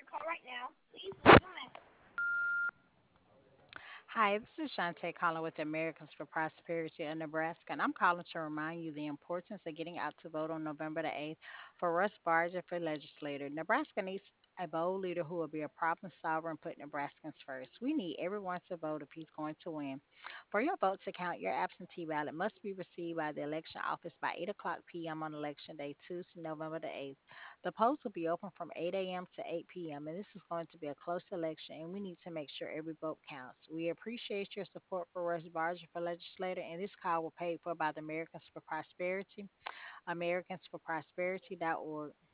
Hi, this is Shantae calling with the Americans for Prosperity of Nebraska, and I'm calling to remind you the importance of getting out to vote on November the 8th for Russ Barger for legislator. Nebraska needs a bold leader who will be a problem solver and put Nebraskans first. We need everyone to vote if he's going to win. For your vote to count, your absentee ballot must be received by the election office by 8 o'clock p.m. on election day, Tuesday, November the 8th. The polls will be open from 8 a.m. to 8 p.m., and this is going to be a close election, and we need to make sure every vote counts. We appreciate your support for Russ Barger for legislator, and this call was paid for by the Americans for Prosperity, americansforprosperity.org.